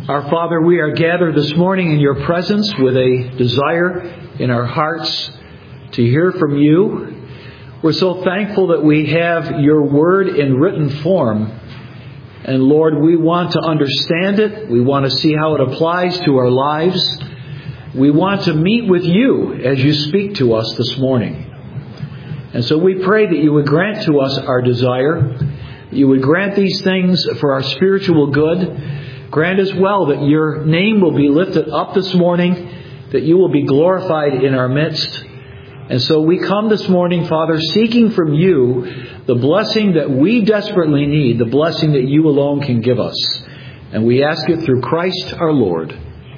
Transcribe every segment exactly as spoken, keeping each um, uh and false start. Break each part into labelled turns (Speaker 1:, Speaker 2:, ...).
Speaker 1: Our Father, we are gathered this morning in your presence with a desire in our hearts to hear from you. We're so thankful that we have your word in written form. And Lord, we want to understand it. We want to see how it applies to our lives. We want to meet with you as you speak to us this morning. And so we pray that you would grant to us our desire. You would grant these things for our spiritual good. Grant as well that your name will be lifted up this morning, that you will be glorified in our midst. And so we come this morning, Father, seeking from you the blessing that we desperately need, the blessing that you alone can give us. And we ask it through Christ our Lord.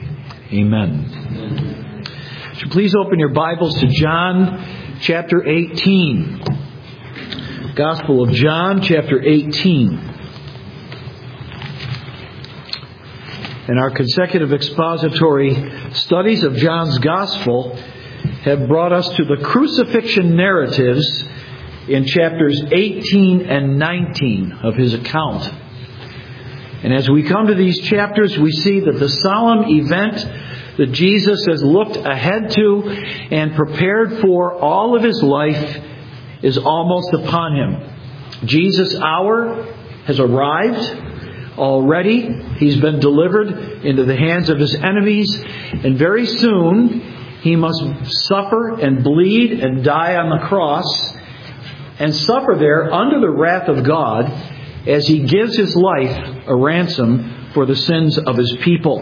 Speaker 1: Amen. Would you please open your Bibles to John chapter eighteen. Gospel of John chapter eighteen. And our consecutive expository studies of John's Gospel have brought us to the crucifixion narratives in chapters eighteen and nineteen of his account. And as we come to these chapters, we see that the solemn event that Jesus has looked ahead to and prepared for all of his life is almost upon him. Jesus' hour has arrived. Already, he's been delivered into the hands of his enemies, and very soon he must suffer and bleed and die on the cross and suffer there under the wrath of God as he gives his life a ransom for the sins of his people.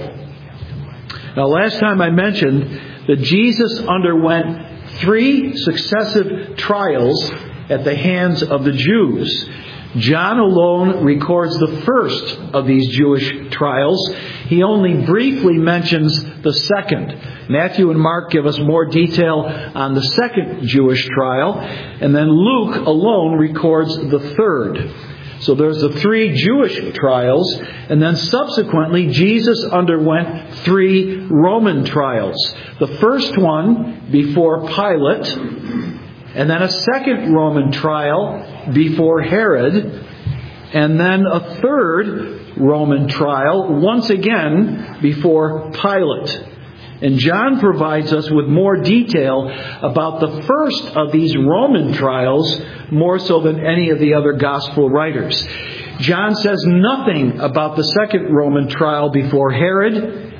Speaker 1: Now, last time I mentioned that Jesus underwent three successive trials at the hands of the Jews. John alone records the first of these Jewish trials. He only briefly mentions the second. Matthew and Mark give us more detail on the second Jewish trial. And then Luke alone records the third. So there's the three Jewish trials. And then subsequently, Jesus underwent three Roman trials. The first one before Pilate. And then a second Roman trial before Herod. And then a third Roman trial, once again, before Pilate. And John provides us with more detail about the first of these Roman trials, more so than any of the other gospel writers. John says nothing about the second Roman trial before Herod.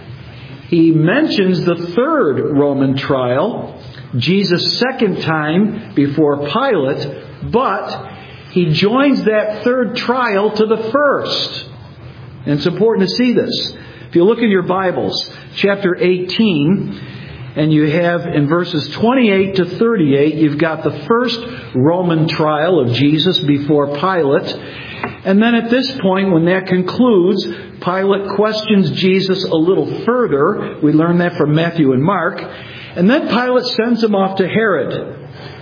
Speaker 1: He mentions the third Roman trial, Jesus' second time before Pilate, but he joins that third trial to the first. And it's important to see this. If you look in your Bibles, chapter eighteen, and you have in verses twenty-eight to thirty-eight, you've got the first Roman trial of Jesus before Pilate. And then at this point, when that concludes, Pilate questions Jesus a little further. We learn that from Matthew and Mark. And then Pilate sends him off to Herod.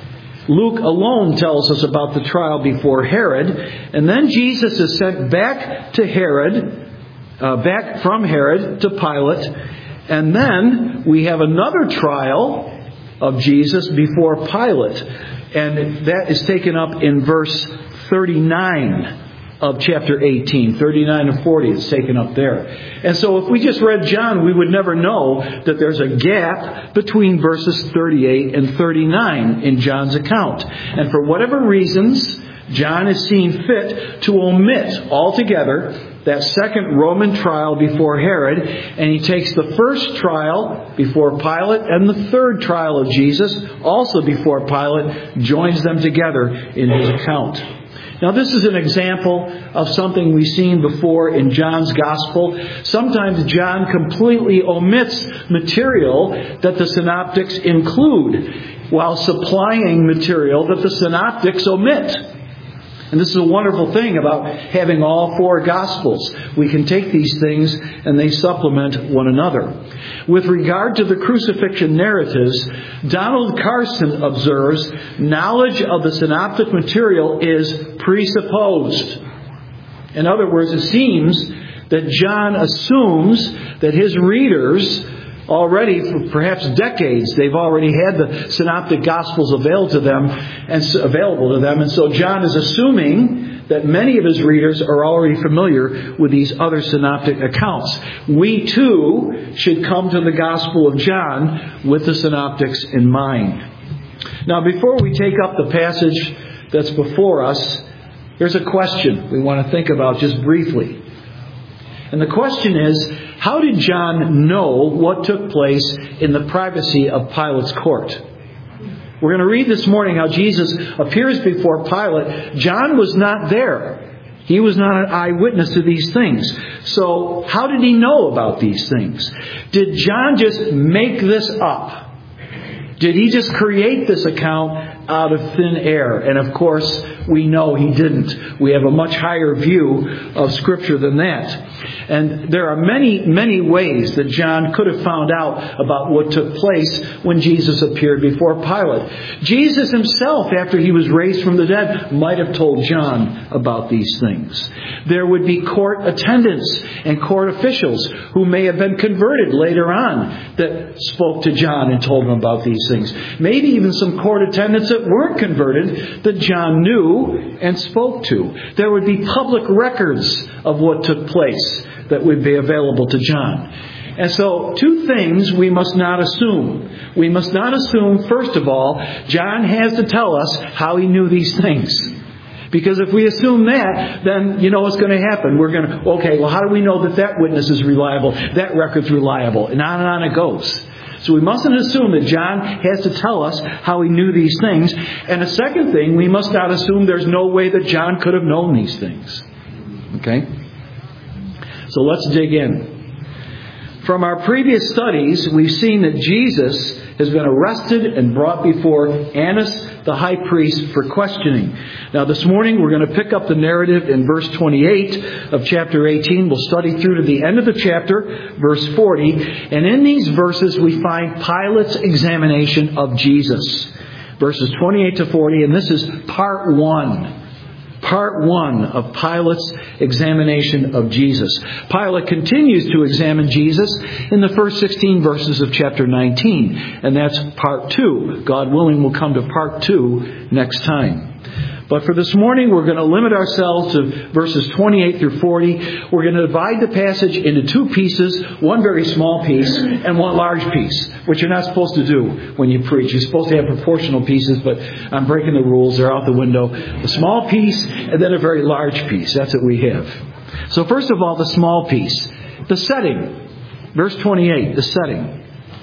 Speaker 1: Luke alone tells us about the trial before Herod. And then Jesus is sent back to Herod, uh, back from Herod to Pilate. And then we have another trial of Jesus before Pilate. And that is taken up in verse thirty-nine of chapter eighteen. thirty-nine and forty is taken up there. And so if we just read John, we would never know that there's a gap between verses thirty-eight and thirty-nine in John's account. And for whatever reasons, John has seen fit to omit altogether that second Roman trial before Herod, and he takes the first trial before Pilate and the third trial of Jesus, also before Pilate, joins them together in his account. Now, this is an example of something we've seen before in John's Gospel. Sometimes John completely omits material that the synoptics include, while supplying material that the synoptics omit. And this is a wonderful thing about having all four Gospels. We can take these things and they supplement one another. With regard to the crucifixion narratives, Donald Carson observes, knowledge of the synoptic material is presupposed. In other words, it seems that John assumes that his readers already, for perhaps decades, they've already had the synoptic gospels available to them and available to them. And so John is assuming that many of his readers are already familiar with these other synoptic accounts. We too should come to the Gospel of John with the synoptics in mind. Now, before we take up the passage that's before us, there's a question we want to think about just briefly. And the question is, how did John know what took place in the privacy of Pilate's court? We're going to read this morning how Jesus appears before Pilate. John was not there. He was not an eyewitness to these things. So how did he know about these things? Did John just make this up? Did he just create this account out of thin air? And of course, we know he didn't. We have a much higher view of Scripture than that. And there are many, many ways that John could have found out about what took place when Jesus appeared before Pilate. Jesus himself, after he was raised from the dead, might have told John about these things. There would be court attendants and court officials who may have been converted later on that spoke to John and told him about these things. Maybe even some court attendants that weren't converted that John knew and spoke to. There would be public records of what took place that would be available to John. And so, two things we must not assume. We must not assume, first of all, John has to tell us how he knew these things. Because if we assume that, then you know what's going to happen. We're going to, okay, well, how do we know that that witness is reliable, that record's reliable, and on and on it goes. So we mustn't assume that John has to tell us how he knew these things. And the second thing, we must not assume there's no way that John could have known these things. Okay? So let's dig in. From our previous studies, we've seen that Jesus has been arrested and brought before Annas, the high priest, for questioning. Now this morning we're going to pick up the narrative in verse twenty-eight of chapter eighteen. We'll study through to the end of the chapter, verse forty. And in these verses we find Pilate's examination of Jesus. Verses twenty-eight to forty, and this is part one. Part one of Pilate's examination of Jesus. Pilate continues to examine Jesus in the first sixteen verses of chapter nineteen. And that's part two. God willing, we'll come to part two next time. But for this morning, we're going to limit ourselves to verses twenty-eight through forty. We're going to divide the passage into two pieces, one very small piece and one large piece, which you're not supposed to do when you preach. You're supposed to have proportional pieces, but I'm breaking the rules. They're out the window. A small piece and then a very large piece. That's what we have. So first of all, the small piece. The setting. Verse twenty-eight, the setting.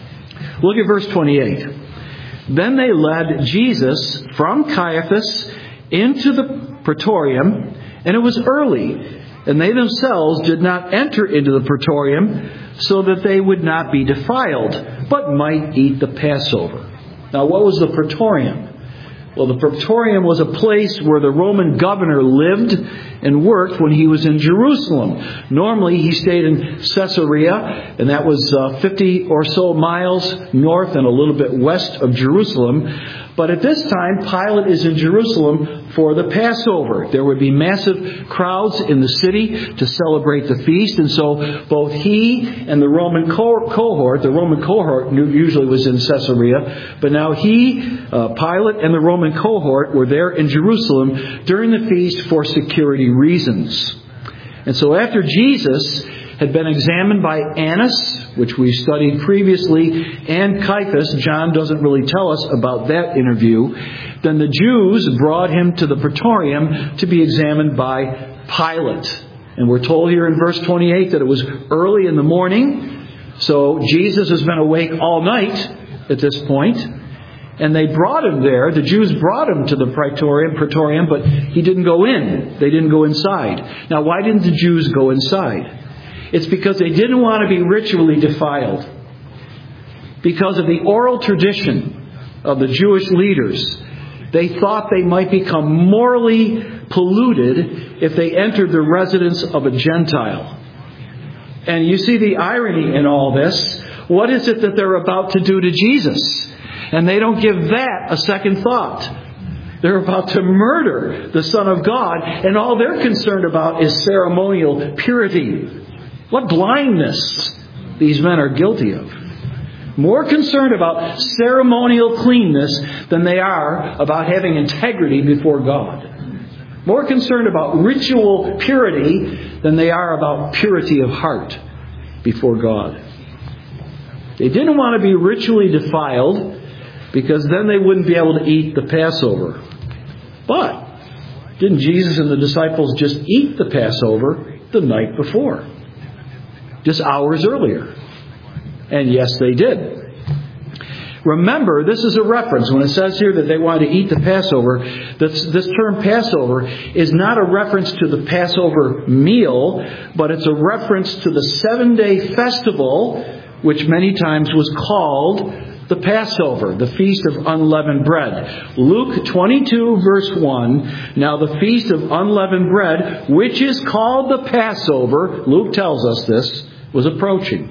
Speaker 1: Look at verse twenty-eight. Then they led Jesus from Caiaphas into the praetorium, and it was early, and they themselves did not enter into the praetorium, so that they would not be defiled, but might eat the Passover. Now, what was the praetorium? Well, the praetorium was a place where the Roman governor lived and worked when he was in Jerusalem. Normally, he stayed in Caesarea, and that was uh, fifty or so miles north and a little bit west of Jerusalem. But at this time, Pilate is in Jerusalem for the Passover. There would be massive crowds in the city to celebrate the feast. And so both he and the Roman co- cohort, the Roman cohort usually was in Caesarea, but now he, uh, Pilate, and the Roman cohort were there in Jerusalem during the feast for security reasons. And so after Jesus had been examined by Annas, which we studied previously, and Caiaphas, John doesn't really tell us about that interview, then the Jews brought him to the praetorium to be examined by Pilate. And we're told here in verse twenty-eight that it was early in the morning, so Jesus has been awake all night at this point. And they brought him there. The Jews brought him to the praetorium, praetorium, but he didn't go in. They didn't go inside. Now, why didn't the Jews go inside? It's because they didn't want to be ritually defiled. Because of the oral tradition of the Jewish leaders, they thought they might become morally polluted if they entered the residence of a Gentile. And you see the irony in all this. What is it that they're about to do to Jesus? And they don't give that a second thought. They're about to murder the Son of God, and all they're concerned about is ceremonial purity. What blindness these men are guilty of. More concerned about ceremonial cleanness than they are about having integrity before God. More concerned about ritual purity than they are about purity of heart before God. They didn't want to be ritually defiled because then they wouldn't be able to eat the Passover. But didn't Jesus and the disciples just eat the Passover the night before? Just hours earlier. And yes, they did. Remember, this is a reference. When it says here that they wanted to eat the Passover, this, this term Passover is not a reference to the Passover meal, but it's a reference to the seven-day festival, which many times was called the Passover, the Feast of Unleavened Bread. Luke twenty-two, verse one, now the Feast of Unleavened Bread, which is called the Passover, Luke tells us this, was approaching.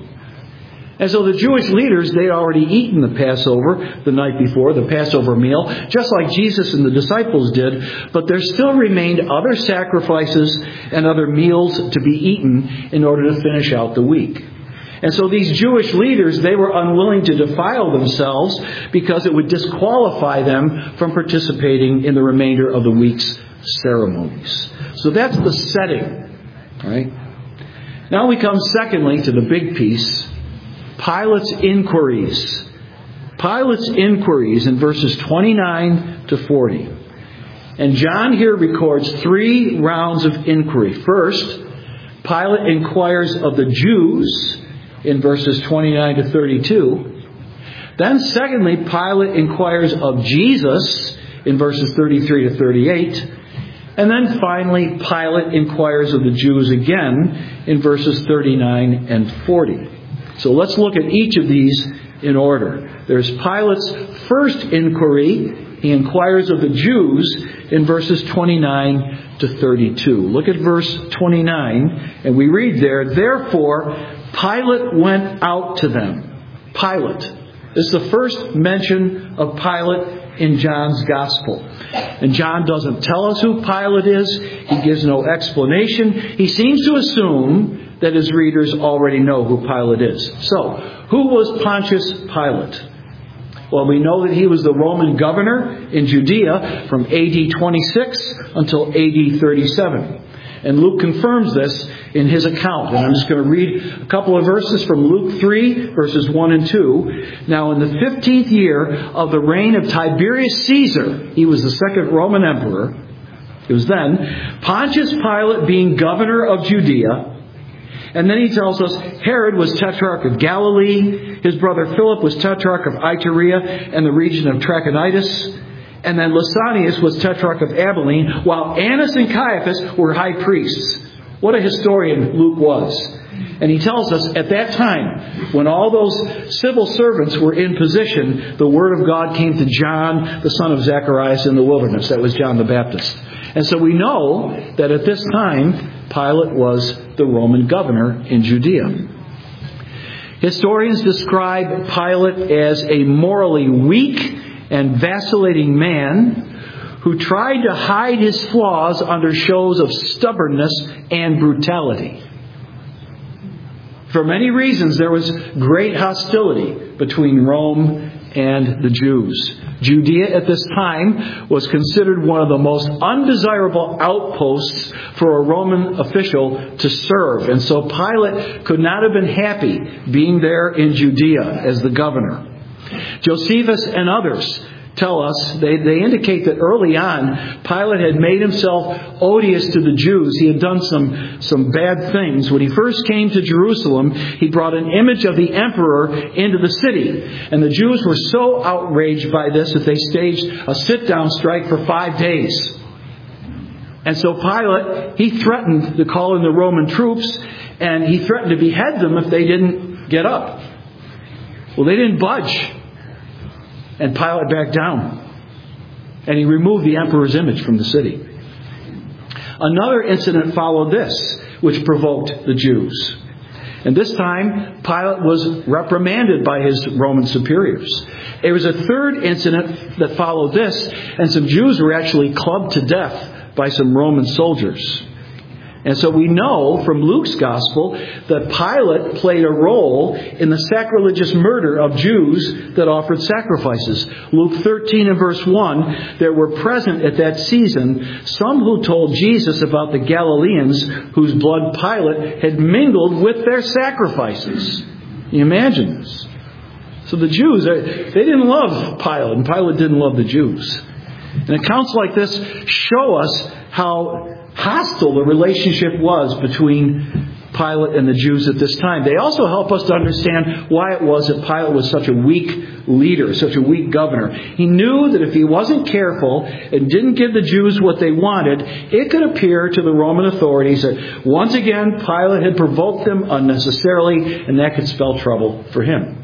Speaker 1: And so the Jewish leaders, they'd already eaten the Passover the night before, the Passover meal, just like Jesus and the disciples did, but there still remained other sacrifices and other meals to be eaten in order to finish out the week. And so these Jewish leaders, they were unwilling to defile themselves because it would disqualify them from participating in the remainder of the week's ceremonies. So that's the setting, right? Now we come secondly to the big piece, Pilate's inquiries. Pilate's inquiries in verses twenty-nine to forty. And John here records three rounds of inquiry. First, Pilate inquires of the Jews in verses twenty-nine to thirty-two. Then secondly, Pilate inquires of Jesus in verses thirty-three to thirty-eight. And then finally, Pilate inquires of the Jews again in verses thirty-nine and forty. So let's look at each of these in order. There's Pilate's first inquiry. He inquires of the Jews in verses twenty-nine to thirty-two. Look at verse twenty-nine, and we read there, therefore Pilate went out to them. Pilate. This is the first mention of Pilate in John's Gospel. And John doesn't tell us who Pilate is. He gives no explanation. He seems to assume that his readers already know who Pilate is. So, who was Pontius Pilate? Well, we know that he was the Roman governor in Judea from A D twenty-six until A D thirty-seven. And Luke confirms this in his account. And I'm just going to read a couple of verses from Luke three, verses one and two. Now, in the fifteenth year of the reign of Tiberius Caesar, he was the second Roman emperor. It was then, Pontius Pilate being governor of Judea. And then he tells us Herod was tetrarch of Galilee. His brother Philip was tetrarch of Iturea and the region of Trachonitis. And then Lysanias was tetrarch of Abilene, while Annas and Caiaphas were high priests. What a historian Luke was. And he tells us at that time, when all those civil servants were in position, the word of God came to John, the son of Zacharias, in the wilderness. That was John the Baptist. And so we know that at this time, Pilate was the Roman governor in Judea. Historians describe Pilate as a morally weak and vacillating man who tried to hide his flaws under shows of stubbornness and brutality. For many reasons, there was great hostility between Rome and the Jews. Judea at this time was considered one of the most undesirable outposts for a Roman official to serve. And so Pilate could not have been happy being there in Judea as the governor. Josephus and others tell us, they, they indicate that early on, Pilate had made himself odious to the Jews. He had done some, some bad things. When he first came to Jerusalem, he brought an image of the emperor into the city. And the Jews were so outraged by this that they staged a sit-down strike for five days. And so Pilate, he threatened to call in the Roman troops, and he threatened to behead them if they didn't get up. Well, they didn't budge. And Pilate backed down. And he removed the emperor's image from the city. Another incident followed this, which provoked the Jews. And this time, Pilate was reprimanded by his Roman superiors. There was a third incident that followed this, and some Jews were actually clubbed to death by some Roman soldiers. And so we know from Luke's Gospel that Pilate played a role in the sacrilegious murder of Jews that offered sacrifices. Luke thirteen and verse one, there were present at that season some who told Jesus about the Galileans whose blood Pilate had mingled with their sacrifices. Can you imagine this? So the Jews, they didn't love Pilate, and Pilate didn't love the Jews. And accounts like this show us how hostile the relationship was between Pilate and the Jews at this time. They also help us to understand why it was that Pilate was such a weak leader, such a weak governor. He knew that if he wasn't careful and didn't give the Jews what they wanted, it could appear to the Roman authorities that once again Pilate had provoked them unnecessarily, and that could spell trouble for him.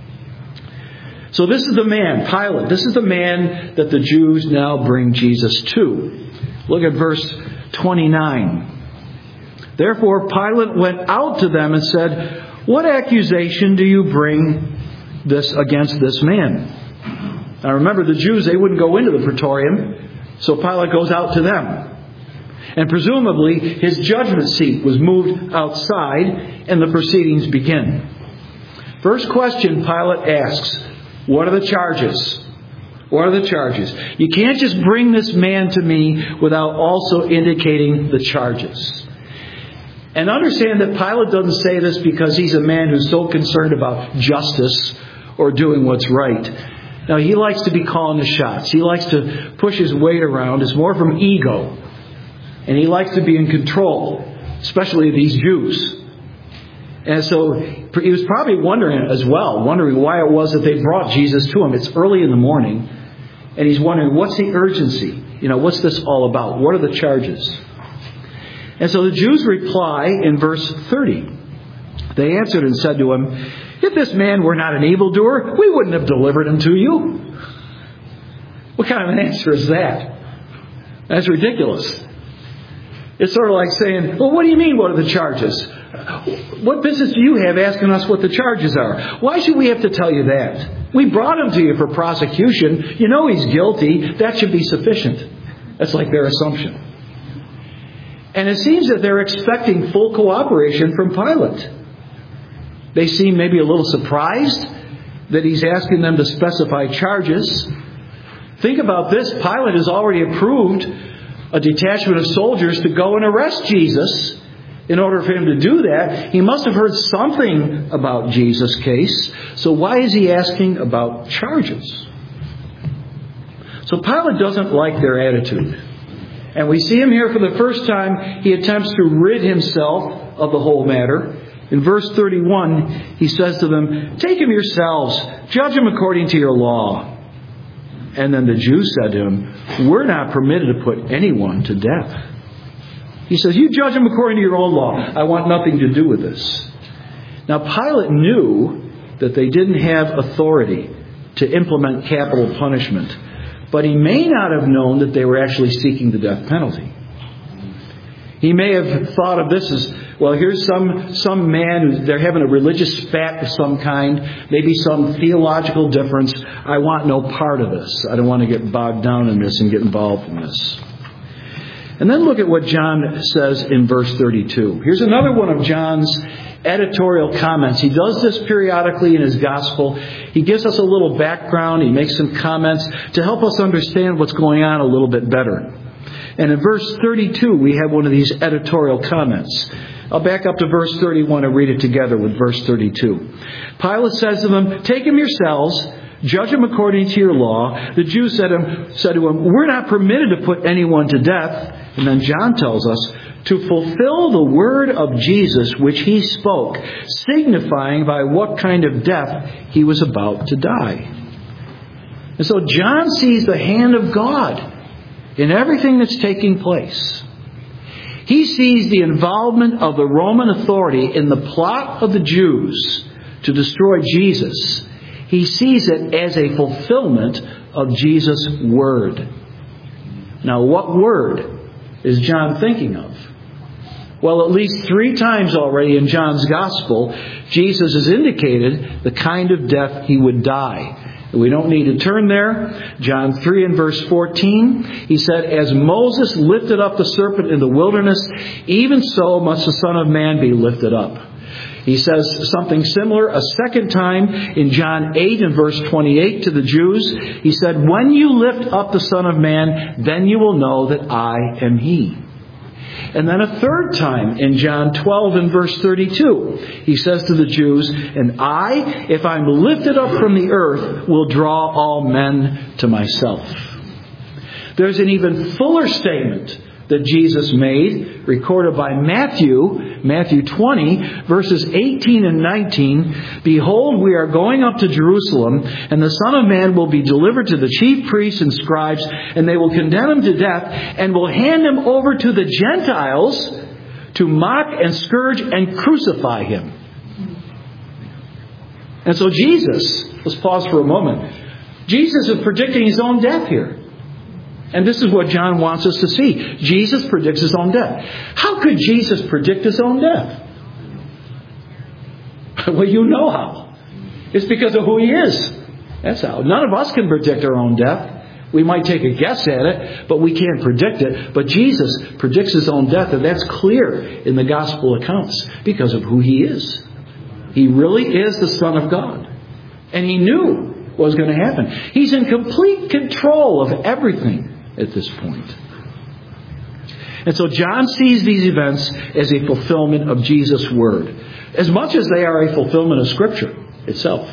Speaker 1: So this is the man, Pilate. This is the man that the Jews now bring Jesus to. Look at verse twenty-nine. Therefore Pilate went out to them and said, "What accusation do you bring this against this man?" Now remember, the Jews, they wouldn't go into the praetorium, so Pilate goes out to them. And presumably his judgment seat was moved outside and the proceedings begin. First question Pilate asks, what are the charges? What are the charges? You can't just bring this man to me without also indicating the charges. And understand that Pilate doesn't say this because he's a man who's so concerned about justice or doing what's right. Now, he likes to be calling the shots. He likes to push his weight around. It's more from ego. And he likes to be in control, especially these Jews. And so he was probably wondering as well, wondering why it was that they brought Jesus to him. It's early in the morning. And he's wondering, what's the urgency? You know, what's this all about? What are the charges? And so the Jews reply in verse thirty. They answered and said to him, "If this man were not an evildoer, we wouldn't have delivered him to you." What kind of an answer is that? That's ridiculous. It's sort of like saying, well, what do you mean, what are the charges? What business do you have asking us what the charges are? Why should we have to tell you that? We brought him to you for prosecution. You know he's guilty. That should be sufficient. That's like their assumption. And it seems that they're expecting full cooperation from Pilate. They seem maybe a little surprised that he's asking them to specify charges. Think about this. Pilate has already approved a detachment of soldiers to go and arrest Jesus. In order for him to do that, he must have heard something about Jesus' case. So why is he asking about charges? So Pilate doesn't like their attitude. And we see him here for the first time. He attempts to rid himself of the whole matter. In verse thirty-one, he says to them, "Take him yourselves. Judge him according to your law." And then the Jews said to him, "We're not permitted to put anyone to death." He says, "You judge him according to your own law. I want nothing to do with this." Now, Pilate knew that they didn't have authority to implement capital punishment, but he may not have known that they were actually seeking the death penalty. He may have thought of this as, well, here's some, some man who they're having a religious spat of some kind, maybe some theological difference. I want no part of this. I don't want to get bogged down in this and get involved in this. And then look at what John says in verse thirty-two. Here's another one of John's editorial comments. He does this periodically in his gospel. He gives us a little background. He makes some comments to help us understand what's going on a little bit better. And in verse thirty-two, we have one of these editorial comments. I'll back up to verse thirty-one and read it together with verse thirty-two. Pilate says to them, "Take him yourselves. Judge him according to your law." The Jews said, him, said to him, "We're not permitted to put anyone to death." And then John tells us, "To fulfill the word of Jesus which he spoke, signifying by what kind of death he was about to die." And so John sees the hand of God in everything that's taking place. He sees the involvement of the Roman authority in the plot of the Jews to destroy Jesus. He sees it as a fulfillment of Jesus' word. Now, what word is John thinking of? Well, at least three times already in John's Gospel, Jesus has indicated the kind of death he would die. We don't need to turn there. John three and verse fourteen, he said, as Moses lifted up the serpent in the wilderness, even so must the Son of Man be lifted up. He says something similar a second time in John eight and verse twenty-eight to the Jews. He said, when you lift up the Son of Man, then you will know that I am He. And then a third time in John twelve and verse thirty-two, he says to the Jews, and I, if I'm lifted up from the earth, will draw all men to myself. There's an even fuller statement that Jesus made, recorded by Matthew, Matthew twenty, verses eighteen and nineteen. Behold, we are going up to Jerusalem, and the Son of Man will be delivered to the chief priests and scribes, and they will condemn him to death, and will hand him over to the Gentiles to mock and scourge and crucify him. And so Jesus, let's pause for a moment. Jesus is predicting his own death here. And this is what John wants us to see. Jesus predicts his own death. How could Jesus predict his own death? Well, you know how. It's because of who he is. That's how. None of us can predict our own death. We might take a guess at it, but we can't predict it. But Jesus predicts his own death, and that's clear in the gospel accounts because of who he is. He really is the Son of God. And he knew what was going to happen. He's in complete control of everything at this point. And so John sees these events as a fulfillment of Jesus' word, as much as they are a fulfillment of Scripture itself.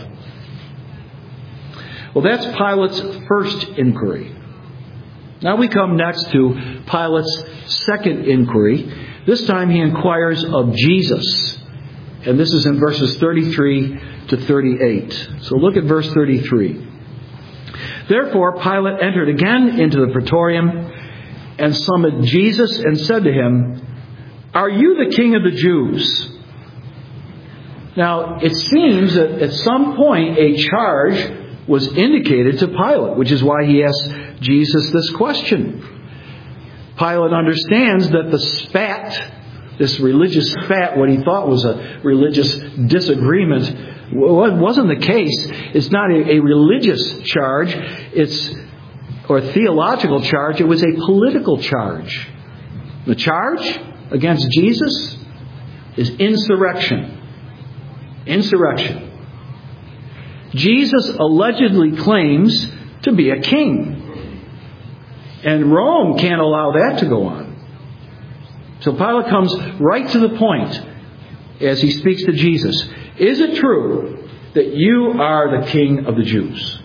Speaker 1: Well, that's Pilate's first inquiry. Now we come next to Pilate's second inquiry. This time he inquires of Jesus. And this is in verses thirty-three to thirty-eight. So look at verse thirty-three. Therefore Pilate entered again into the praetorium and summoned Jesus and said to him, are you the king of the Jews? Now, it seems that at some point a charge was indicated to Pilate, which is why he asked Jesus this question. Pilate understands that the spat, this religious spat, what he thought was a religious disagreement, wasn't the case. It's not a, a religious charge, it's or a theological charge. It was a political charge. The charge against Jesus is insurrection. Insurrection. Jesus allegedly claims to be a king. And Rome can't allow that to go on. So Pilate comes right to the point as he speaks to Jesus. Is it true that you are the king of the Jews?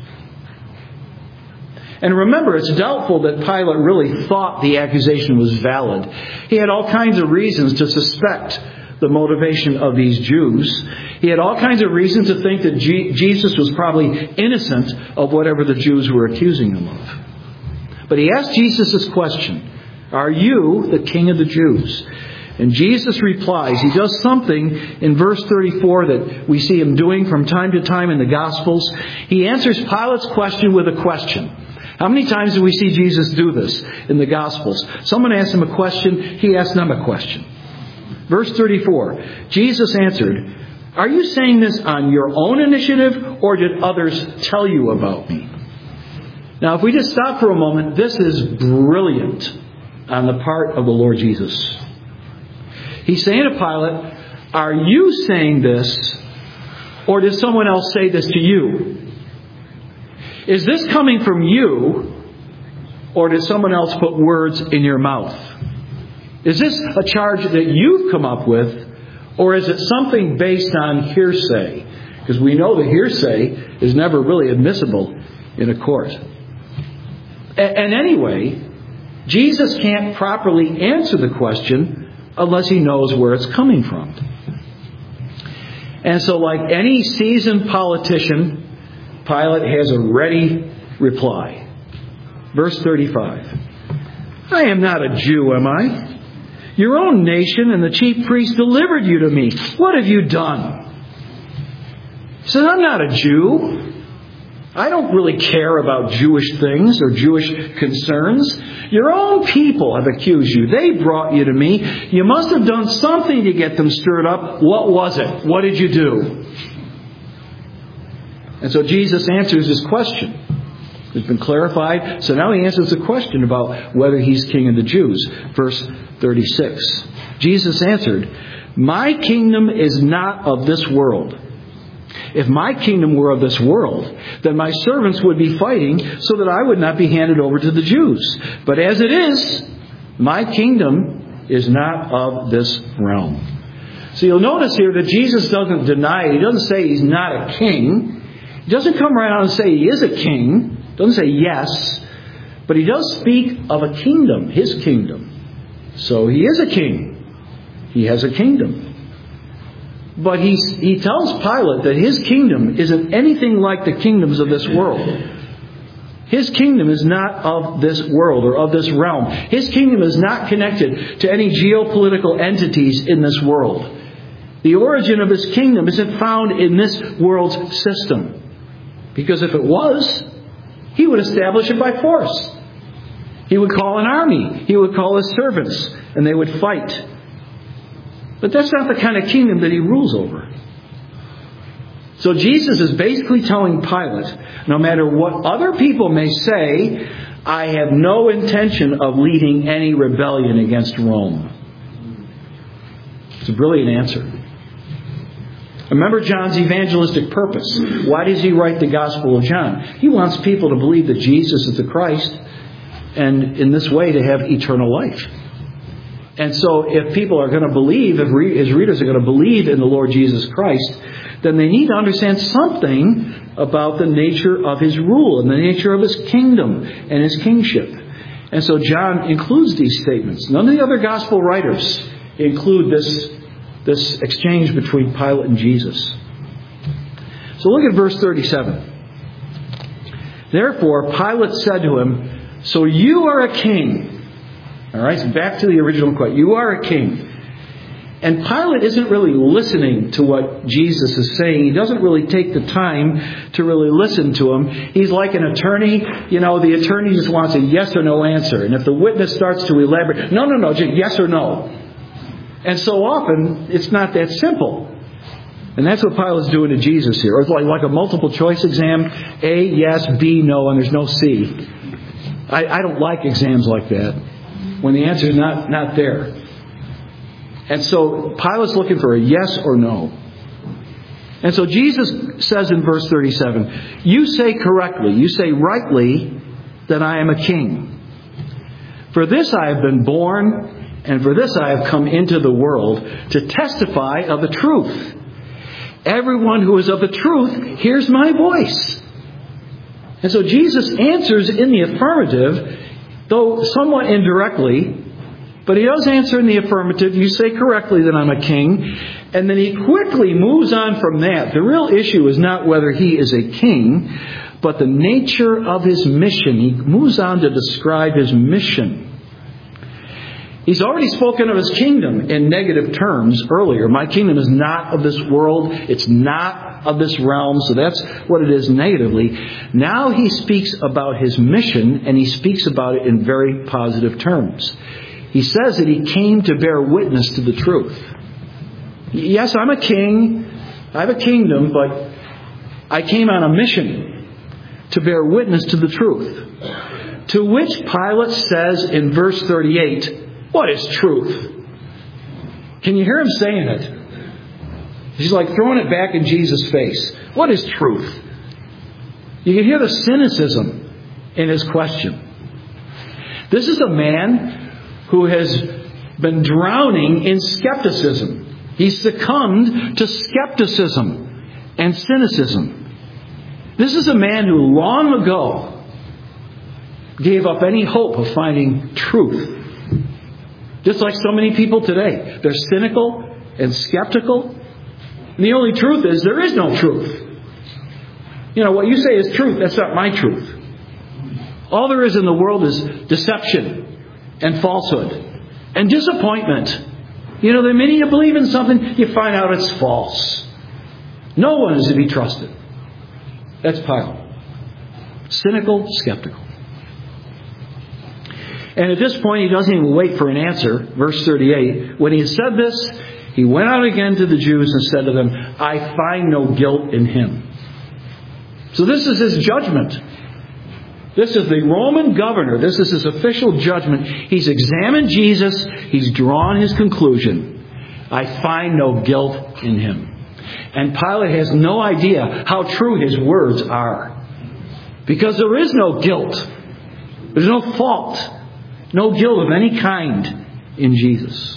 Speaker 1: And remember, it's doubtful that Pilate really thought the accusation was valid. He had all kinds of reasons to suspect the motivation of these Jews. He had all kinds of reasons to think that G- Jesus was probably innocent of whatever the Jews were accusing him of. But he asked Jesus this question, are you the king of the Jews? And Jesus replies. He does something in verse thirty-four that we see him doing from time to time in the Gospels. He answers Pilate's question with a question. How many times do we see Jesus do this in the Gospels? Someone asks him a question, he asks them a question. Verse thirty-four, Jesus answered, are you saying this on your own initiative, or did others tell you about me? Now, if we just stop for a moment, this is brilliant on the part of the Lord Jesus. He's saying to Pilate, are you saying this, or did someone else say this to you? Is this coming from you, or did someone else put words in your mouth? Is this a charge that you've come up with, or is it something based on hearsay? Because we know the hearsay is never really admissible in a court. And anyway, Jesus can't properly answer the question unless he knows where it's coming from. And so, like any seasoned politician, Pilate has a ready reply. Verse thirty-five. I am not a Jew, am I? Your own nation and the chief priests delivered you to me. What have you done? He says, I'm not a Jew. I don't really care about Jewish things or Jewish concerns. Your own people have accused you. They brought you to me. You must have done something to get them stirred up. What was it? What did you do? And so Jesus answers this question. It's been clarified. So now he answers the question about whether he's king of the Jews. Verse thirty-six. Jesus answered, "My kingdom is not of this world. If my kingdom were of this world, then my servants would be fighting so that I would not be handed over to the Jews. But as it is, my kingdom is not of this realm." So you'll notice here that Jesus doesn't deny it. He doesn't say he's not a king. He doesn't come right out and say he is a king. He doesn't say yes. But he does speak of a kingdom, his kingdom. So he is a king. He has a kingdom. But he, he tells Pilate that his kingdom isn't anything like the kingdoms of this world. His kingdom is not of this world or of this realm. His kingdom is not connected to any geopolitical entities in this world. The origin of his kingdom isn't found in this world's system. Because if it was, he would establish it by force. He would call an army. He would call his servants, and they would fight. But that's not the kind of kingdom that he rules over. So Jesus is basically telling Pilate, no matter what other people may say, I have no intention of leading any rebellion against Rome. It's a brilliant answer. Remember John's evangelistic purpose. Why does he write the Gospel of John? He wants people to believe that Jesus is the Christ, and in this way to have eternal life. And so if people are going to believe, if his readers are going to believe in the Lord Jesus Christ, then they need to understand something about the nature of his rule and the nature of his kingdom and his kingship. And so John includes these statements. None of the other gospel writers include this, this exchange between Pilate and Jesus. So look at verse thirty-seven. Therefore Pilate said to him, "So you are a king." All right, so back to the original quote. You are a king. And Pilate isn't really listening to what Jesus is saying. He doesn't really take the time to really listen to him. He's like an attorney. You know, the attorney just wants a yes or no answer. And if the witness starts to elaborate, no, no, no, just yes or no. And so often, it's not that simple. And that's what Pilate's doing to Jesus here. Or it's like, like a multiple choice exam. A, yes, B, no, and there's no C. I, I don't like exams like that, when the answer is not, not there. And so Pilate's looking for a yes or no. And so Jesus says in verse thirty-seven, you say correctly, you say rightly that I am a king. For this I have been born, and for this I have come into the world, to testify of the truth. Everyone who is of the truth hears my voice. And so Jesus answers in the affirmative, though somewhat indirectly, but he does answer in the affirmative. You say correctly that I'm a king. And then he quickly moves on from that. The real issue is not whether he is a king, but the nature of his mission. He moves on to describe his mission. He's already spoken of his kingdom in negative terms earlier. My kingdom is not of this world. It's not of this realm. So that's what it is negatively. Now he speaks about his mission, and he speaks about it in very positive terms. He says that he came to bear witness to the truth. Yes, I'm a king. I have a kingdom, but I came on a mission to bear witness to the truth. To which Pilate says in verse thirty-eight, what is truth? Can you hear him saying it? He's like throwing it back in Jesus' face. What is truth? You can hear the cynicism in his question. This is a man who has been drowning in skepticism. He's succumbed to skepticism and cynicism. This is a man who long ago gave up any hope of finding truth. Just like so many people today. They're cynical and skeptical. And the only truth is there is no truth. You know, what you say is truth. That's not my truth. All there is in the world is deception and falsehood and disappointment. You know, the minute you believe in something, you find out it's false. No one is to be trusted. That's Pilate. Cynical, skeptical. And at this point, he doesn't even wait for an answer. Verse thirty-eight. When he had said this, he went out again to the Jews and said to them, I find no guilt in him. So this is his judgment. This is the Roman governor. This is his official judgment. He's examined Jesus. He's drawn his conclusion. I find no guilt in him. And Pilate has no idea how true his words are. Because there is no guilt. There's no fault. No guilt of any kind in Jesus.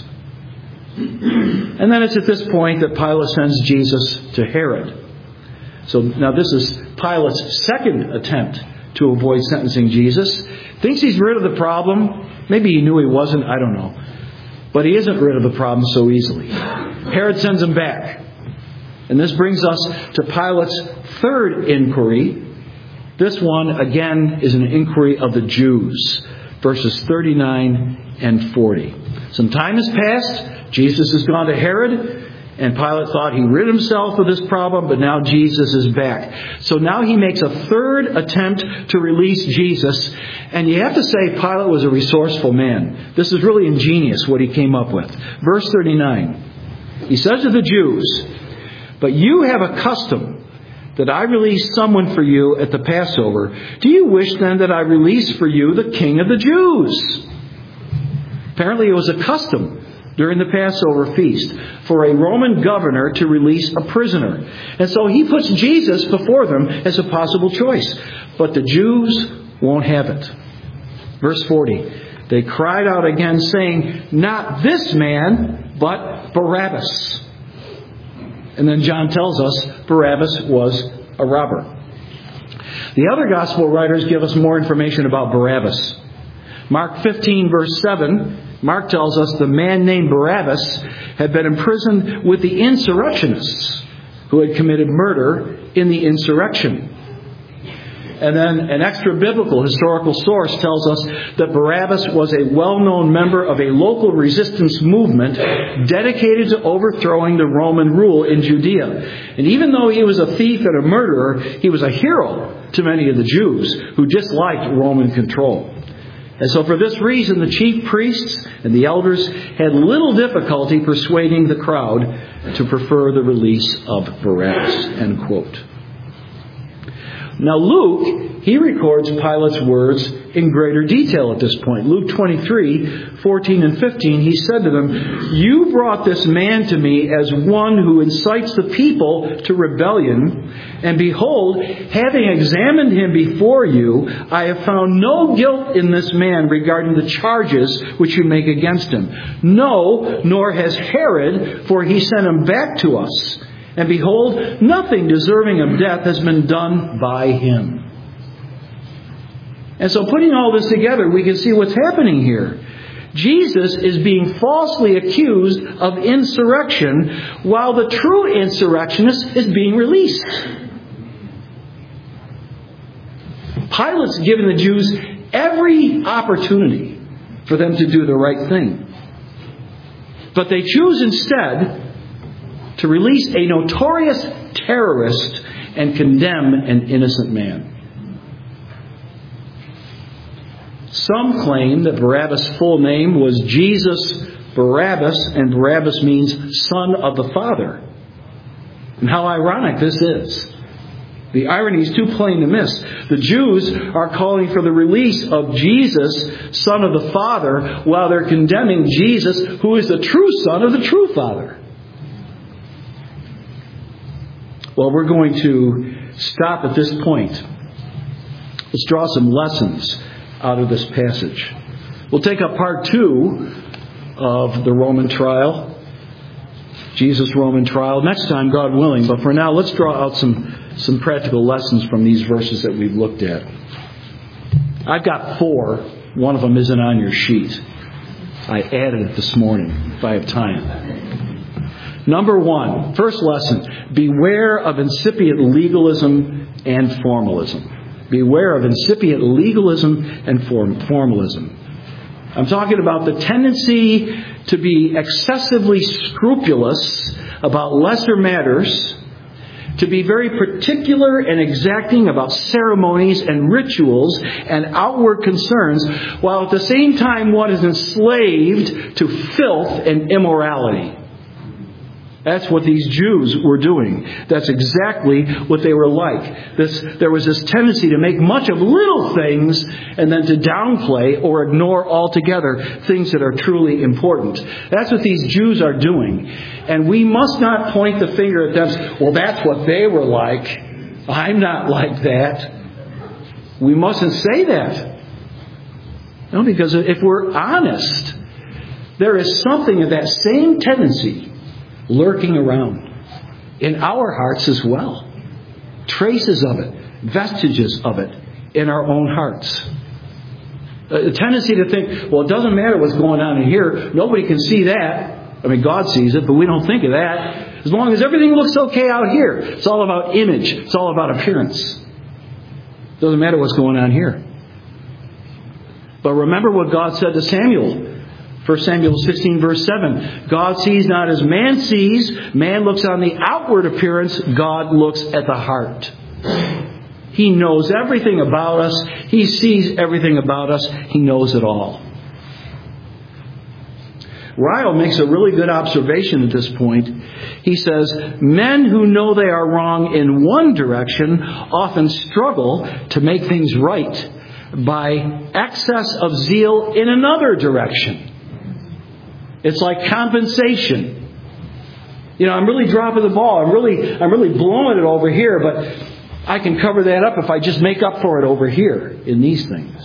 Speaker 1: And then it's at this point that Pilate sends Jesus to Herod. So now this is Pilate's second attempt to avoid sentencing Jesus. Thinks he's rid of the problem. Maybe he knew he wasn't. I don't know. But he isn't rid of the problem so easily. Herod sends him back. And this brings us to Pilate's third inquiry. This one, again, is an inquiry of the Jews. Verses thirty-nine and forty. Some time has passed. Jesus has gone to Herod. And Pilate thought he rid himself of this problem, but now Jesus is back. So now he makes a third attempt to release Jesus. And you have to say Pilate was a resourceful man. This is really ingenious what he came up with. Verse thirty-nine. He says to the Jews, "But you have a custom that I release someone for you at the Passover. Do you wish then that I release for you the King of the Jews?" Apparently it was a custom during the Passover feast for a Roman governor to release a prisoner. And so he puts Jesus before them as a possible choice. But the Jews won't have it. Verse forty. They cried out again saying, "Not this man, but Barabbas." And then John tells us Barabbas was a robber. The other gospel writers give us more information about Barabbas. Mark fifteen verse seven, Mark tells us the man named Barabbas had been imprisoned with the insurrectionists who had committed murder in the insurrection. And then an extra biblical historical source tells us that Barabbas was a well-known member of a local resistance movement dedicated to overthrowing the Roman rule in Judea. And even though he was a thief and a murderer, he was a hero to many of the Jews who disliked Roman control. And so for this reason, the chief priests and the elders had little difficulty persuading the crowd to prefer the release of Barabbas. End quote. Now Luke, he records Pilate's words in greater detail at this point. Luke twenty-three, fourteen and fifteen, he said to them, "You brought this man to me as one who incites the people to rebellion. And behold, having examined him before you, I have found no guilt in this man regarding the charges which you make against him. No, nor has Herod, for he sent him back to us. And behold, nothing deserving of death has been done by him." And so putting all this together, we can see what's happening here. Jesus is being falsely accused of insurrection, while the true insurrectionist is being released. Pilate's given the Jews every opportunity for them to do the right thing. But they choose instead to release a notorious terrorist and condemn an innocent man. Some claim that Barabbas' full name was Jesus Barabbas, and Barabbas means son of the Father. And how ironic this is. The irony is too plain to miss. The Jews are calling for the release of Jesus, son of the Father, while they're condemning Jesus, who is the true son of the true Father. Well, we're going to stop at this point. Let's draw some lessons out of this passage. We'll take up part two of the Roman trial, Jesus' Roman trial, next time, God willing. But for now, let's draw out some, some practical lessons from these verses that we've looked at. I've got four. One of them isn't on your sheet. I added it this morning, if I have time. Number one, first lesson, beware of incipient legalism and formalism. Beware of incipient legalism and form- formalism. I'm talking about the tendency to be excessively scrupulous about lesser matters, to be very particular and exacting about ceremonies and rituals and outward concerns, while at the same time one is enslaved to filth and immorality. That's what these Jews were doing. That's exactly what they were like. This, there was this tendency to make much of little things and then to downplay or ignore altogether things that are truly important. That's what these Jews are doing. And we must not point the finger at them. Well, that's what they were like. I'm not like that. We mustn't say that. No, because if we're honest, there is something of that same tendency lurking around in our hearts as well. Traces of it, vestiges of it in our own hearts. A tendency to think, well, it doesn't matter what's going on in here. Nobody can see that. I mean, God sees it, but we don't think of that. As long as everything looks okay out here. It's all about image. It's all about appearance. It doesn't matter what's going on here. But remember what God said to Samuel. First Samuel sixteen, verse seven. God sees not as man sees. Man looks on the outward appearance. God looks at the heart. He knows everything about us. He sees everything about us. He knows it all. Ryle makes a really good observation at this point. He says, men who know they are wrong in one direction often struggle to make things right by excess of zeal in another direction. It's like compensation. You know, I'm really dropping the ball. I'm really, I'm really blowing it over here, but I can cover that up if I just make up for it over here in these things.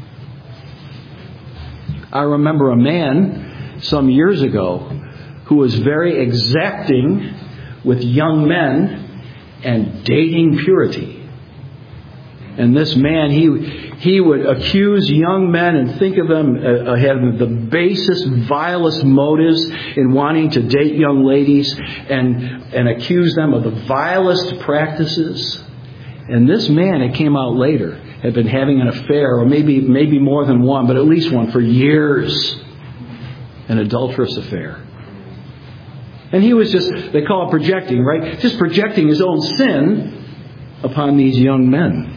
Speaker 1: I remember a man some years ago who was very exacting with young men and dating purity. And this man, he he would accuse young men and think of them uh, having the basest, vilest motives in wanting to date young ladies and, and accuse them of the vilest practices. And this man, it came out later, had been having an affair, or maybe maybe more than one, but at least one for years. An adulterous affair. And he was just, they call it projecting, right? Just projecting his own sin upon these young men.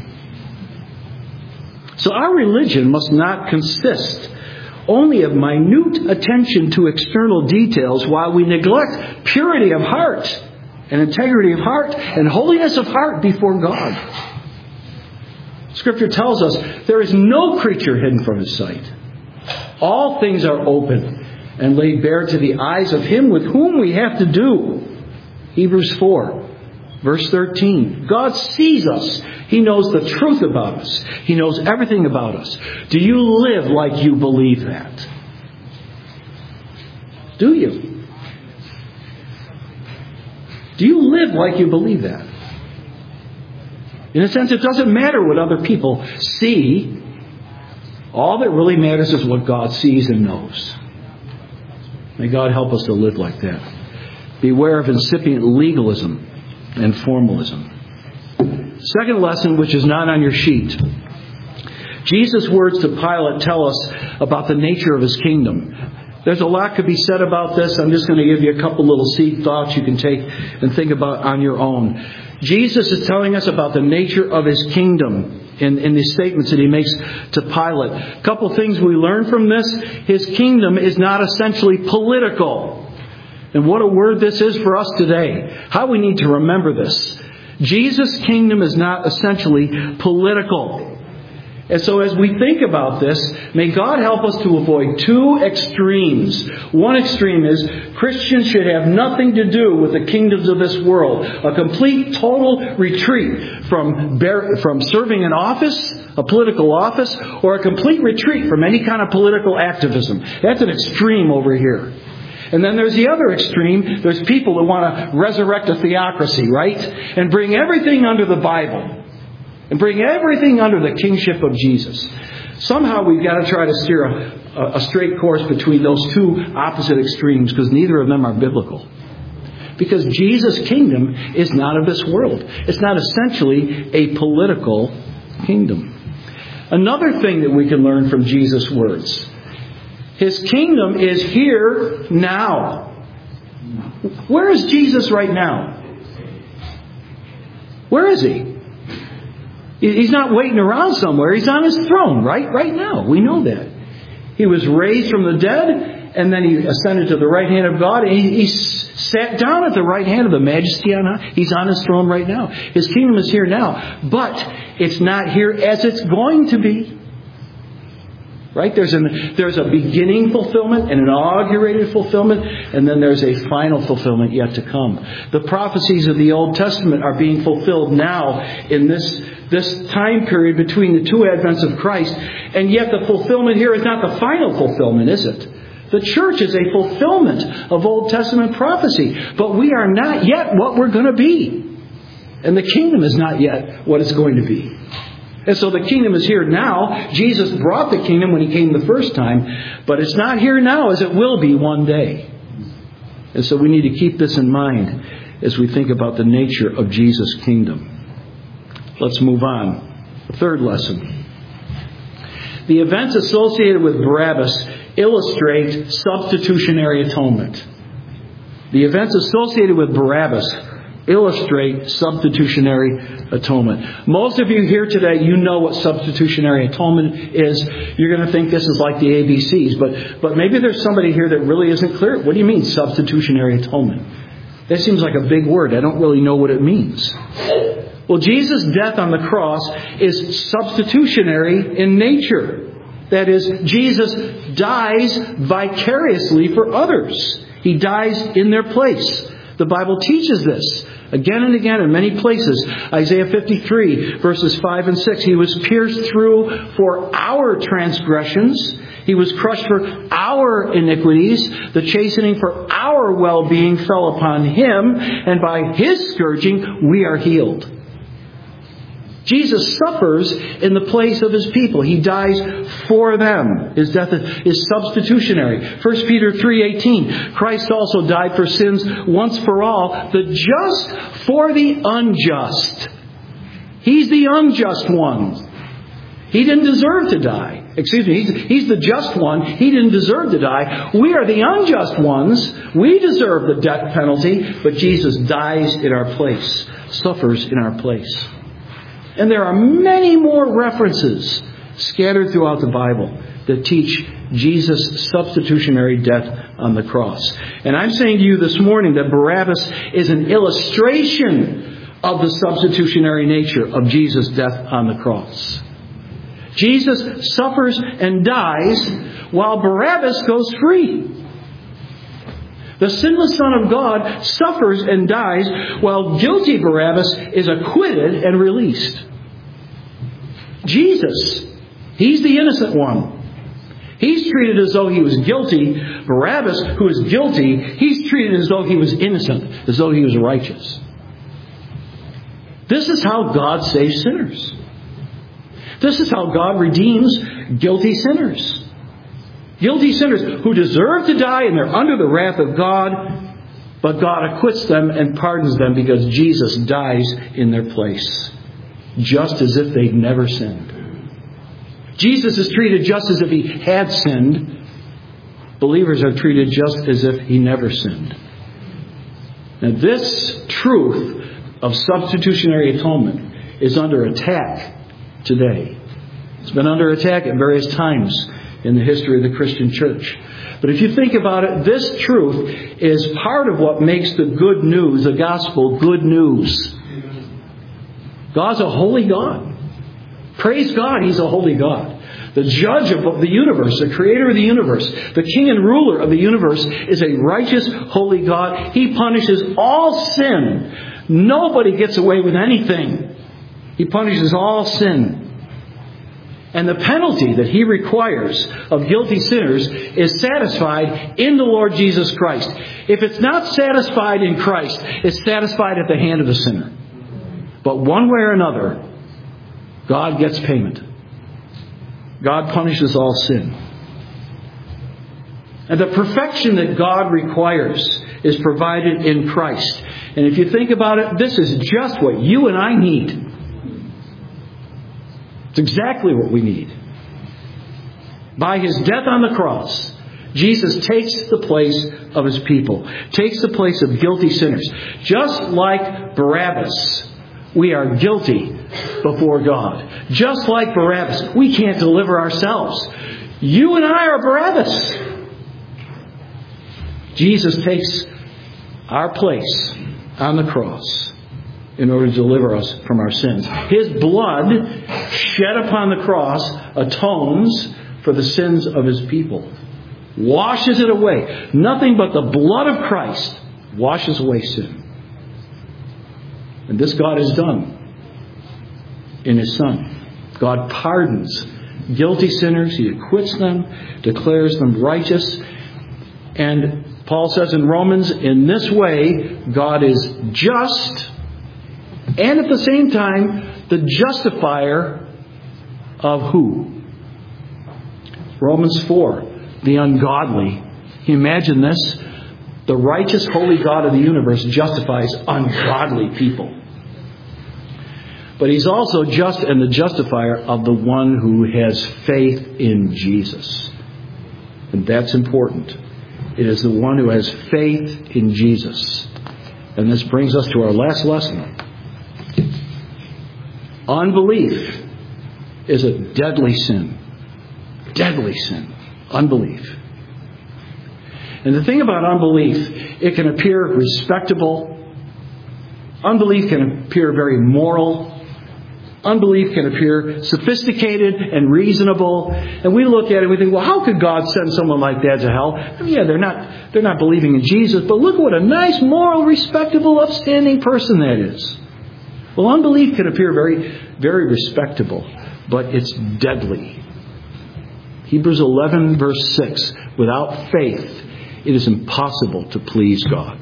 Speaker 1: So our religion must not consist only of minute attention to external details while we neglect purity of heart and integrity of heart and holiness of heart before God. Scripture tells us there is no creature hidden from His sight. All things are open and laid bare to the eyes of Him with whom we have to do. Hebrews four, verse thirteen. God sees us. He knows the truth about us. He knows everything about us. Do you live like you believe that? Do you? Do you live like you believe that? In a sense, it doesn't matter what other people see. All that really matters is what God sees and knows. May God help us to live like that. Beware of incipient legalism and formalism. Second lesson, which is not on your sheet. Jesus' words to Pilate tell us about the nature of His kingdom. There's a lot could be said about this. I'm just going to give you a couple little seed thoughts you can take and think about on your own. Jesus is telling us about the nature of His kingdom in, in the statements that He makes to Pilate. A couple things we learn from this. His kingdom is not essentially political. And what a word this is for us today. How we need to remember this. Jesus' kingdom is not essentially political. And so as we think about this, may God help us to avoid two extremes. One extreme is Christians should have nothing to do with the kingdoms of this world. A complete, total retreat from, bear, from serving in office, a political office, or a complete retreat from any kind of political activism. That's an extreme over here. And then there's the other extreme. There's people that want to resurrect a theocracy, right? And bring everything under the Bible. And bring everything under the kingship of Jesus. Somehow we've got to try to steer a, a straight course between those two opposite extremes, because neither of them are biblical. Because Jesus' kingdom is not of this world. It's not essentially a political kingdom. Another thing that we can learn from Jesus' words. His kingdom is here now. Where is Jesus right now? Where is He? He's not waiting around somewhere. He's on His throne right, right now. We know that. He was raised from the dead, And then He ascended to the right hand of God. And he, he sat down at the right hand of the Majesty on high. He's on His throne right now. His kingdom is here now. But it's not here as it's going to be. Right? There's, an, there's a beginning fulfillment, an inaugurated fulfillment, and then there's a final fulfillment yet to come. The prophecies of the Old Testament are being fulfilled now in this, this time period between the two advents of Christ. And yet the fulfillment here is not the final fulfillment, is it? The church is a fulfillment of Old Testament prophecy. But we are not yet what we're going to be. And the kingdom is not yet what it's going to be. And so the kingdom is here now. Jesus brought the kingdom when He came the first time. But it's not here now as it will be one day. And so we need to keep this in mind as we think about the nature of Jesus' kingdom. Let's move on. The third lesson. The events associated with Barabbas illustrate substitutionary atonement. The events associated with Barabbas illustrate substitutionary atonement. Most of you here today, you know what substitutionary atonement is. You're going to think this is like the A B Cs, but, but maybe there's somebody here that really isn't clear. What do you mean substitutionary atonement? That seems like a big word. I don't really know what it means. Well, Jesus' death on the cross is substitutionary in nature. That is, Jesus dies vicariously for others. He dies in their place. The Bible teaches this again and again in many places. Isaiah fifty-three, verses five and six. He was pierced through for our transgressions. He was crushed for our iniquities. The chastening for our well-being fell upon Him, and by His scourging we are healed. Jesus suffers in the place of His people. He dies for them. His death is substitutionary. First Peter three eighteen. Christ also died for sins once for all, the just for the unjust. He's the unjust one. He didn't deserve to die. Excuse me, he's, he's the just one. He didn't deserve to die. We are the unjust ones. We deserve the death penalty, but Jesus dies in our place, suffers in our place. And there are many more references scattered throughout the Bible that teach Jesus' substitutionary death on the cross. And I'm saying to you this morning that Barabbas is an illustration of the substitutionary nature of Jesus' death on the cross. Jesus suffers and dies while Barabbas goes free. The sinless Son of God suffers and dies while guilty Barabbas is acquitted and released. Jesus, He's the innocent one. He's treated as though He was guilty. Barabbas, who is guilty, He's treated as though He was innocent, as though He was righteous. This is how God saves sinners. This is how God redeems guilty sinners. Guilty sinners who deserve to die and they're under the wrath of God, but God acquits them and pardons them because Jesus dies in their place, just as if they'd never sinned. Jesus is treated just as if He had sinned. Believers are treated just as if He never sinned. Now, this truth of substitutionary atonement is under attack today. It's been under attack at various times in the history of the Christian church. But if you think about it, this truth is part of what makes the good news, the gospel, good news. God's a holy God. Praise God, He's a holy God. The judge of the universe, the creator of the universe, the king and ruler of the universe is a righteous, holy God. He punishes all sin. Nobody gets away with anything. He punishes all sin. And the penalty that He requires of guilty sinners is satisfied in the Lord Jesus Christ. If it's not satisfied in Christ, it's satisfied at the hand of the sinner. But one way or another, God gets payment. God punishes all sin. And the perfection that God requires is provided in Christ. And if you think about it, this is just what you and I need. It's exactly what we need. By His death on the cross, Jesus takes the place of His people, takes the place of guilty sinners. Just like Barabbas, we are guilty before God. Just like Barabbas, we can't deliver ourselves. You and I are Barabbas. Jesus takes our place on the cross in order to deliver us from our sins. His blood shed upon the cross atones for the sins of His people. Washes it away. Nothing but the blood of Christ washes away sin. And this God has done in His Son. God pardons guilty sinners. He acquits them, declares them righteous. And Paul says in Romans, in this way, God is just and at the same time, the justifier of who? Romans four, the ungodly. Can you imagine this? The righteous, holy God of the universe justifies ungodly people. But He's also just and the justifier of the one who has faith in Jesus. And that's important. It is the one who has faith in Jesus. And this brings us to our last lesson. Unbelief is a deadly sin. Deadly sin. Unbelief. And the thing about unbelief, it can appear respectable. Unbelief can appear very moral. Unbelief can appear sophisticated and reasonable. And we look at it and we think, well, how could God send someone like that to hell? I mean, yeah, they're not, they're not believing in Jesus, but look what a nice, moral, respectable, upstanding person that is. Well, unbelief can appear very, very respectable, but it's deadly. Hebrews eleven, verse six, without faith, it is impossible to please God.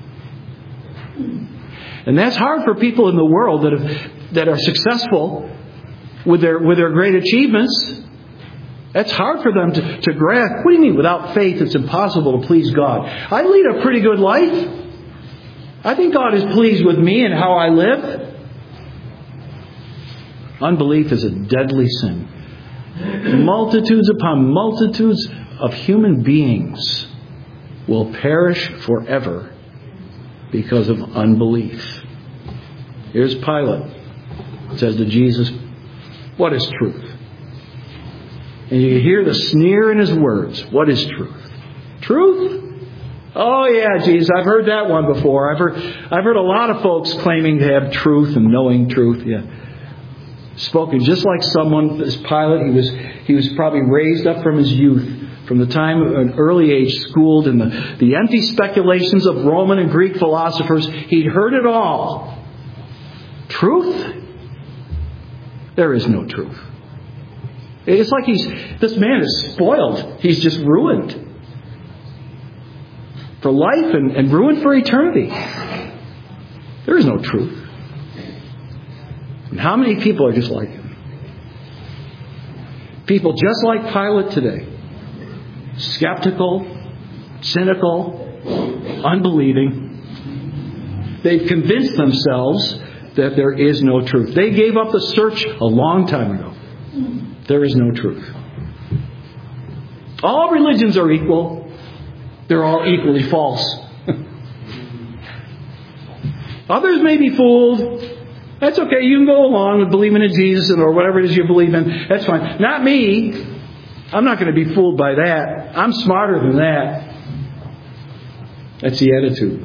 Speaker 1: And that's hard for people in the world that have, that are successful with their with their great achievements. That's hard for them to, to grasp. What do you mean without faith it's impossible to please God? I lead a pretty good life. I think God is pleased with me and how I live. Unbelief is a deadly sin. Multitudes upon multitudes of human beings will perish forever because of unbelief. Here's Pilate. It says to Jesus, what is truth? And you hear the sneer in his words. What is truth? Truth? Oh yeah, Jesus, I've heard that one before. I've heard I've heard a lot of folks claiming to have truth and knowing truth. Yeah. Spoken just like someone, this Pilate, he was he was probably raised up from his youth, from the time of an early age, schooled in the, the empty speculations of Roman and Greek philosophers. He'd heard it all. Truth? There is no truth. It's like he's this man is spoiled. He's just ruined for life and, and ruined for eternity. There is no truth. And how many people are just like him? People just like Pilate today. Skeptical, cynical, unbelieving. They've convinced themselves that there is no truth. They gave up the search a long time ago. There is no truth. All religions are equal. They're all equally false. Others may be fooled. That's okay. You can go along with believing in Jesus or whatever it is you believe in. That's fine. Not me. I'm not going to be fooled by that. I'm smarter than that. That's the attitude.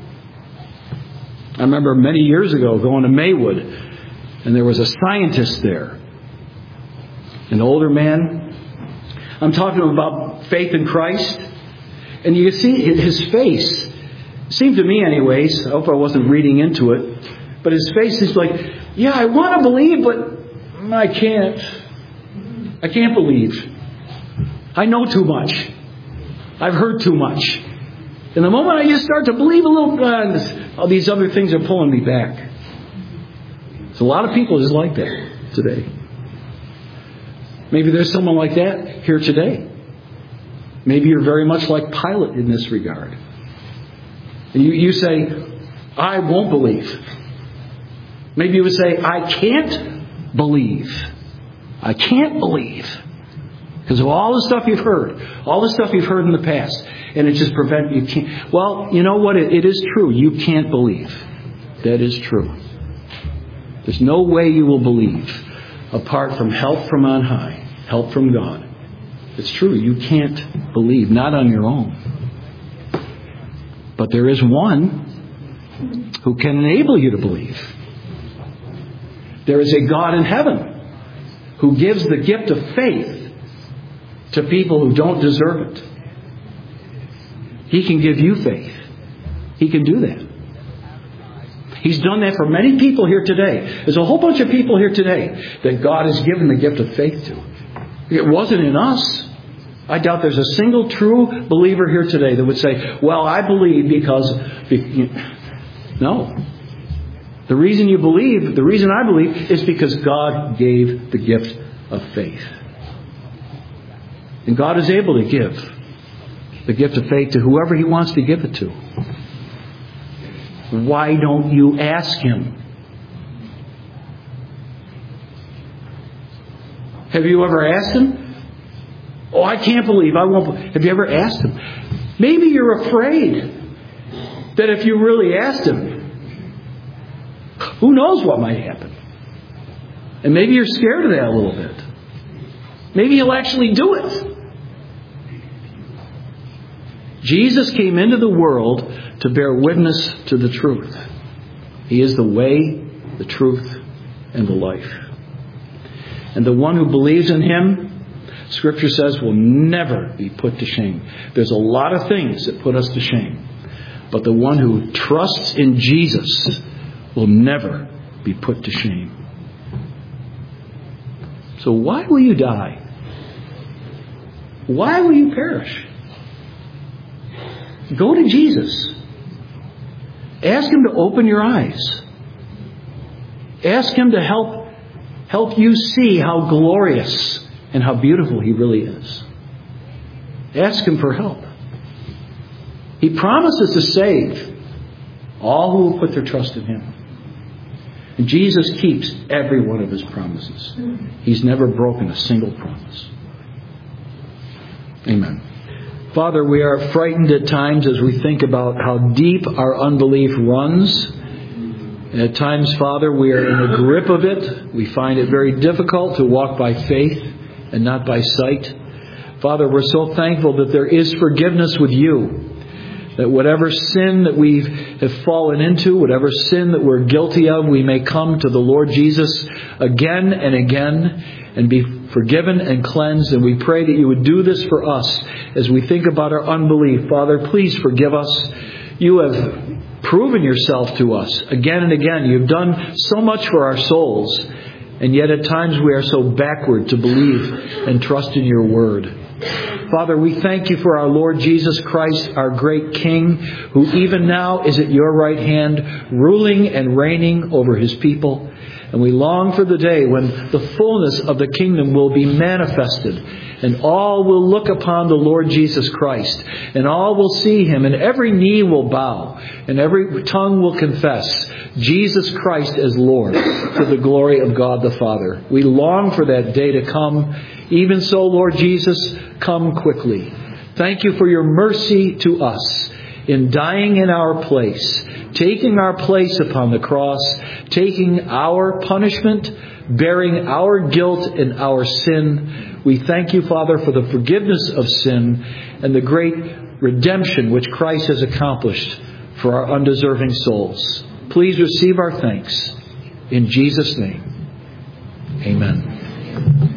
Speaker 1: I remember many years ago going to Maywood, and there was a scientist there. An older man. I'm talking about faith in Christ. And you can see his face. It seemed to me anyways. I hope I wasn't reading into it. But his face is like, yeah, I want to believe, but I can't. I can't believe. I know too much. I've heard too much. And the moment I just start to believe a little bit, all these other things are pulling me back. So a lot of people just like that today. Maybe there's someone like that here today. Maybe you're very much like Pilate in this regard. And you, you say, I won't believe. Maybe you would say, I can't believe. I can't believe. Because of all the stuff you've heard. All the stuff you've heard in the past. And it just prevents you can't. Well, you know what? It, it is true. You can't believe. That is true. There's no way you will believe apart from help from on high. Help from God. It's true. You can't believe. Not on your own. But there is one who can enable you to believe. There is a God in heaven who gives the gift of faith to people who don't deserve it. He can give you faith. He can do that. He's done that for many people here today. There's a whole bunch of people here today that God has given the gift of faith to. It wasn't in us. I doubt there's a single true believer here today that would say, well, I believe because... No. The reason you believe, the reason I believe, is because God gave the gift of faith. And God is able to give the gift of faith to whoever He wants to give it to. Why don't you ask Him? Have you ever asked Him? Oh, I can't believe. I won't believe. Have you ever asked Him? Maybe you're afraid that if you really asked Him, who knows what might happen? And maybe you're scared of that a little bit. Maybe He'll actually do it. Jesus came into the world to bear witness to the truth. He is the way, the truth, and the life. And the one who believes in Him, Scripture says, will never be put to shame. There's a lot of things that put us to shame. But the one who trusts in Jesus will never be put to shame. So why will you die? Why will you perish? Go to Jesus. Ask Him to open your eyes. Ask Him to help, help you see how glorious and how beautiful He really is. Ask Him for help. He promises to save all who will put their trust in Him. And Jesus keeps every one of His promises. He's never broken a single promise. Amen. Father, we are frightened at times as we think about how deep our unbelief runs. And at times, Father, we are in the grip of it. We find it very difficult to walk by faith and not by sight. Father, we're so thankful that there is forgiveness with You. That whatever sin that we have fallen into, whatever sin that we're guilty of, we may come to the Lord Jesus again and again and be forgiven and cleansed. And we pray that You would do this for us as we think about our unbelief. Father, please forgive us. You have proven Yourself to us again and again. You've done so much for our souls. And yet at times we are so backward to believe and trust in Your word. Father, we thank You for our Lord Jesus Christ, our great King, who even now is at Your right hand, ruling and reigning over His people. And we long for the day when the fullness of the kingdom will be manifested, and all will look upon the Lord Jesus Christ, and all will see Him, and every knee will bow, and every tongue will confess Jesus Christ as Lord, to the glory of God the Father. We long for that day to come. Even so, Lord Jesus, come quickly. Thank You for Your mercy to us in dying in our place, taking our place upon the cross, taking our punishment, bearing our guilt and our sin. We thank You, Father, for the forgiveness of sin and the great redemption which Christ has accomplished for our undeserving souls. Please receive our thanks. In Jesus' name, amen.